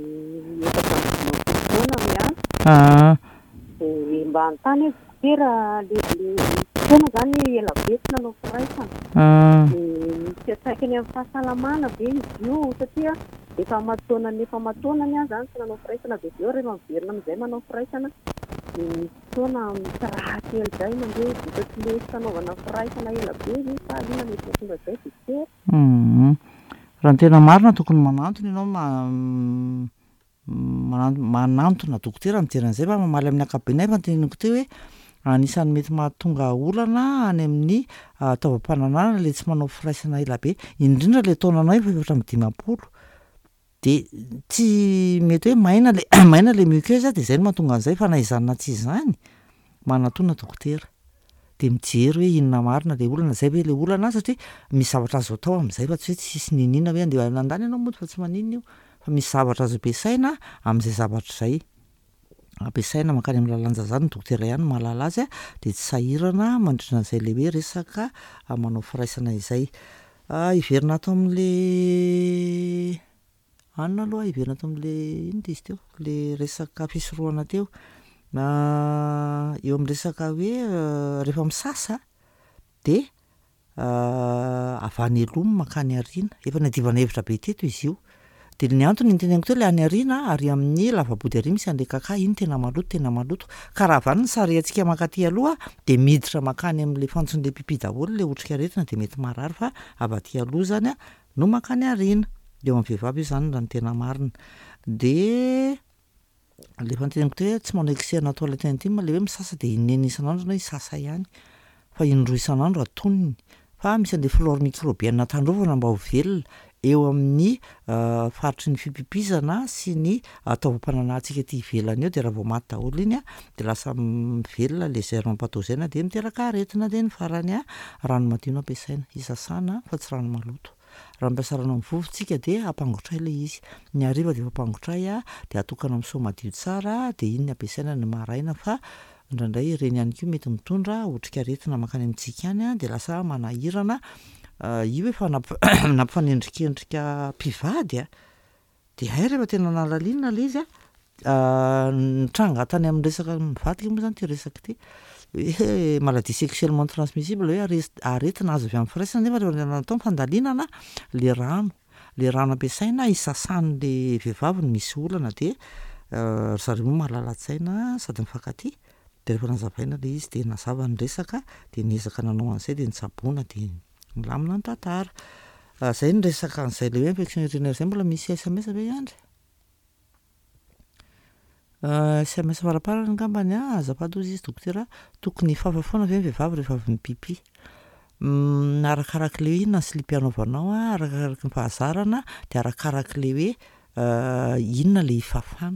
efa ah de mba antany dokotera le le fotoana zany ela vesina no firaisana ah misy atraikany amin'ny fahasalamana be izy io satria efa mataona nefa mataonany a zany tsy nanao firaisana de eo rehefa miverina amin'izay manao firaisana de misy fotoana misy raha kely zay mandeha vitatsy le fanaovana firaisana ela be izy fa alina mety tonga zay dokotera raha ny tena marina tokony manantona ianao manantona dokotera mijery an'izay fa mamaly amin'ny ankapobeny fa teneniko teo hoe anisan'ny mety mahatonga olana any amin'ny taovam-pananana le tsy manao firaisana ela be indrindra le taonanao efa efatra amby dimampolo de tsy mety hoe maina le maina le muqueuse de zay no mahatonga an'izay fa na izany tsy izany manantona dokotera de mijery hoe inona marina le olana zay hoe le olana satria misy zavatra azo atao amin'izay fa tsy hoe tsisy ninina hoe andeha nandany ianao mody fa tsy maninona io fa misy zavatra azo ampiasaina amin'izay zavatra zay ampiasaina mankany amin'ny lalanja zany ny dokotera ihany mahalala azy a de tsy sahirana mandritra an'izay le hoe resaka manao firaisana izay iverina ato amin'le anona aloha iverina ato amin'le ino de izy teo le resaka fisorohana teo na eo amin'ny resaka hoe rehefa misasa de avany alomo makany ariana efa nadivana hevitra be teto izy io de ny antony niteneniko teo le any ariana ary amin'ny lavabody ary misy an'le kaka iny tena maloto tena maloto ka raha avany ny sary antsika makaty aloha de miditra makany amin'le fantson'le pipi daholo le otrikaretina de mety marary fa avy aty aloha zany a no makany ariana eo amin'ny vehivavy io zany raha ny tena marina de Le fanteniko te hoe tsy manao ekisihana toilette intime le hoe misasa de inena isan'andro na isasa ihany fa indroa isan'andro atonony fa misy an'le flore microbienne tandrovana mba ho velona eo amin'ny faritry ny fipipizana sy ny taovam-pananantsika ty ivelany eo de raha vao maty daholo iny a de lasa velona le germe pathogène de miteraka aretina de ny farany a rano madio no ampiasaina isasana fa tsy rano maloto raha mampiasa rano amin'ny vovotsika de ampangotray le izy ny hariva de ampangotray a de atokana amin'ny sao madio tsara de iny ny ampiasaina ny maraina fa indraindray ireny ihany koa mety mitondra otrika aretina makany amintsika any a de lasa manahirana io efa nampifanendrikendrika mpivady a de hay rehefa tena nalalinina le izy a nitranga tany amin'ny resaka mivadika moa zany ty resaka ty hoe maladie sexuellement transmissible hoe aretina azo avy amin'ny firaisana nefa rehefa natao fandalinana le rano le rano ampiasaina isasan'le vehivavy ny misy olana de zareo moa mahalala-tsaina sady mifankatia de rehefa nazavaina le izy de nazava ny resaka de niezaka nanao an'izay de nitsaboana de milamina ny tantara zay ny resaka an'izay le hoe infection urinaire zay mbola misy S M S ve andry S M S faraparany angambany a azafady ozy izy dokotera tokony fafa foana ve ny vehivavy rehefa avy mipipi arakaraka le inona ny slipy anaovanao a arakaraka ny fahazarana de arakaraka le hoe inona le hifafana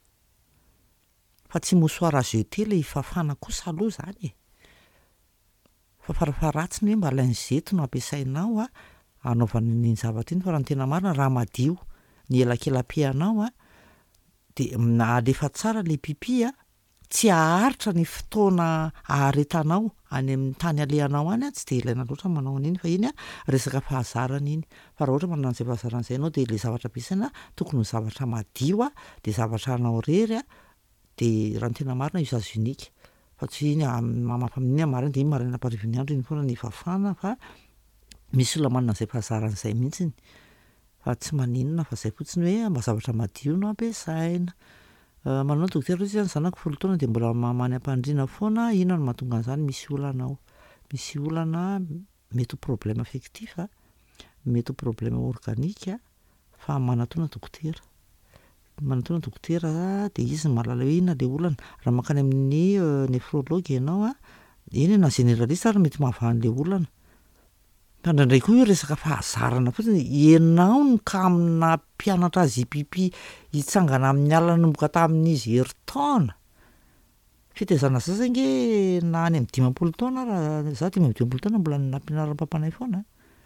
fa tsy mosoara à jeter le hifafana kosa aloha zany e fa farafaratsiny hoe mba alain'ny zety no ampiasainao a anaovana iny zavatra iny fa raha ny tena marina raha madio ny elakelam-pianao a de alefa tsara le pipi a tsy aharitra ny fotoana aharetanao any amin'ny tany alehanao any a tsy de ilaina loatra manao an'iny fa iny a resaka fahazarana iny fa raha ohatra manao an'izay fahazarana izay ianao de le zavatra ampiasaina tokony ho zavatra madio a de zavatra anao rery a de raha ny tena marina usage unique fa tsy iny mamafaminina marina de iny maraina amparivon'ny andro iny foana ny fafana fa misy olona manana an'izay fahazarana izay mihitsiny fa tsy maninona fa zay fotsiny hoe mba zavatra madio no ampiasaina manao dokotera izy zany zanako folo taona de mbola mamany ampandriana foana inona no mahatonga an'izany misy olana ao misy olana mety ho problème affectif a mety ho problème organique fa manatona dokotera manatona dokotera de izy ny mahalala hoe inona le olana raha makany amin'ny néphrologue ianao a iny na généraliste ary mety mahavany le olana fa indraindray koa io resaka fahazarana fotsiny ianao no ka amina mpianatra azy pipi hitsangana amin'ny alina nomboka tamin'izy herintaona fitezana sasa nge na any amin'ny dimampolo taona raha za dimy amby dimampolo taona mbola nampianaran'ny papanahy foana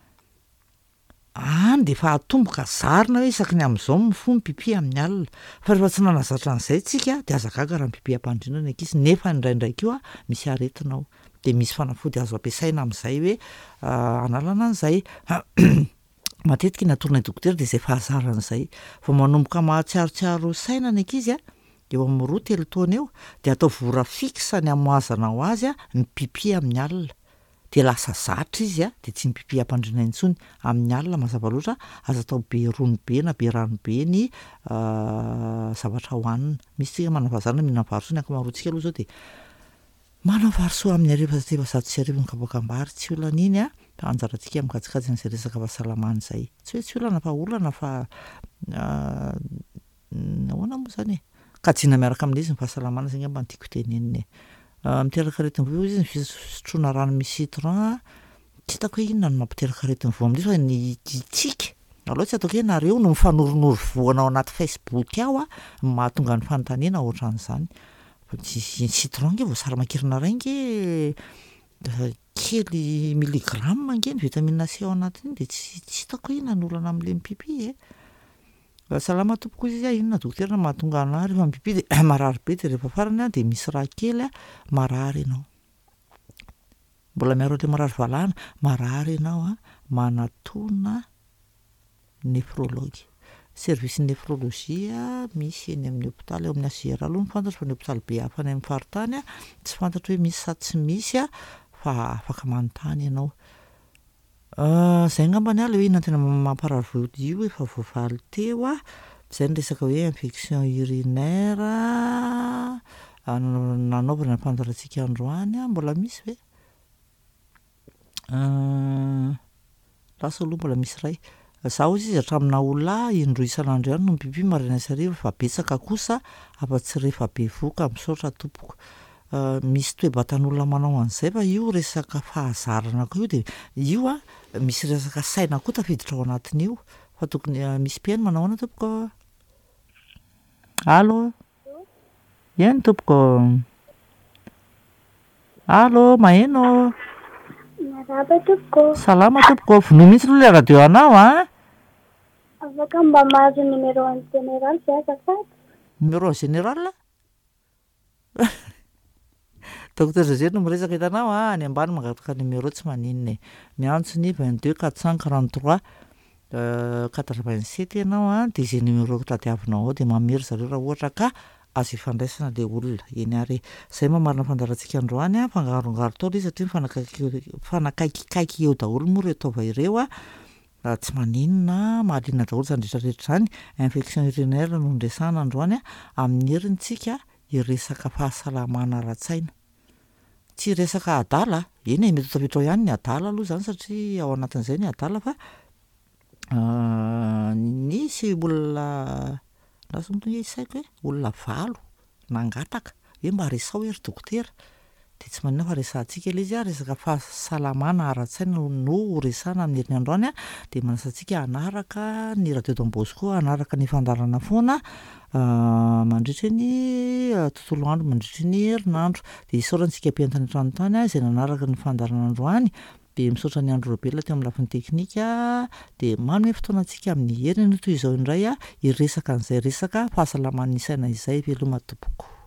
any de efa atomboka zarina hoe isaky ny amin'izao mifono pipi amin'ny alina fa rehefa tsy nanazatra an'izay tsika de azagaga raha ny pipi ampandriana ny ankizy nefa indraindray koa misy aretinao de misy fanafody azo ampiasaina amin'izay hoe analana an'izay matetika natorana dokotera de zay fahazaran'izay vao manomboka mahatsiarotsiaro saina ny ankizy a eo amin'ny roa telo taona eo de atao vora fixe ny amoazanao azy a ny pipi amin'ny alina de lasa zatra izy a de tsy ny pipi ampandriana intsony amin'ny alina mazava loatra aza atao be rony be na be rano be ny zavatra hohanina misy tsika manao fahazarana mihinana vary soa ny ankamaroantsika aloha zao de manao vary soa amin'ny ariva teva zato sy arivo ny kabakambary tsy olana iny a anjarantsika mikajikajy n'izay resaka fahasalamana izay tsy hoe tsy olana fa olana fa ahoana moa zany e kajiana miaraka amin'izy ny fahasalamana zay ngamba tiako teneniny e miteraka aretin'ny voa izy ny fisotroana rano misy citron tsy hitako hoe inona no mampiteraka aretin'ny voa amin'izy fa ny tsika aloha tsy ataoko hoe nareo no mifanoronory voana ao anaty Facebook ao a mahatonga ny fanontaniana ohatran'izany ny citron nge vao sara makirina ray nge kely milligramme nge ny vitamine C ao anatiny de tsy hitako inona ny olana amin'le mipipi e salama tompoko izy a inona dokotera mahatonga anahy rehefa mipipi de marary be de rehefa farany a de misy raha kely a marary ianao mbola miaro le marary valahana marary ianao a manatona néphrologue service néphrologie misy eny amin'ny hôpitaly eo amin'ny Azera aloha ny fantatro fa ny hôpitaly be hafa any amin'ny faritany a tsy fantatro hoe misy sady tsy misy a fa afaka manontany ianao zay ngambany a le hoe inona tena mamparary vody io efa voavaly teo a zay ny resaka hoe infection urinaire nanaovana ny fandarantsika androany a mbola misy ve lasa aloha mbola misy ray Zaho izy izy hatramina olona indroa isan'andro ihany no mipipi maraina sy hariva fa betsaka kosa afa-tsy rehefa be voka misaotra tompoko. Misy toe-batan'olona manao an'izay fa io resaka fahazarana koa io dia io a misy resaka saina koa tafiditra ao anatin'io fa tokony misy mpiaino manao ahoana tompoko? Allo? Eny tompoko? Allo, maheno? Marhaba tompoko. Salama tompoko, vonoa mihitsy aloha ilay radio anao a? Afaka mba mahazo numéro an'ny général ve azafady? Numéro général? Docteur Zazé no miresaka hitanao a, any ambany mangataka numéro tsy maninona e. Miantso ny vingt-deux quatre cent quarante-trois quatre-vingt-sept ianao a, dia izay numéro tadiavinao ao dia mamery zareo raha ohatra ka azo ifandraisana ilay olona eny ary. Izay mamarina fandarantsika androany a, fangarongaro tao ilay satria mifanakaikikaiky eo daholo moa ireo taova ireo a, tsy maninona mahaliana daholo izany rehetrarehetra izany. Infection urinaire no ndresana androany a, amin'ny herintsika iresaka fahasalamana ara-tsaina. Tsy resaka adala, eny e mety tafiditra ao ihany ny adala aloha izany satria ao anatin'izay ny adala fa nisy olona lasa mitondra isaiko hoe olona valo nangataka hoe mba resao ery dokotera dia tsy maninona fa resantsika ilay izy a resaka fahasalamana ara-tsaina no resana amin'ny herin'ny androany a, dia manasantsika hanaraka ny radio Don Bosco, hanaraka ny fandarana foana mandritra ny tontolo andro, mandritra ny herinandro, dia isaorantsika mpiantana an-tranontany a izay nanaraka ny fandarana androany, dia misaotra ny andro rebelona teo amin'ny lafiny teknika, dia manome fotoanantsika amin'ny herinany toy izao indray a hiresaka an'izay resaka fahasalaman'ny saina izay veloma tompoko.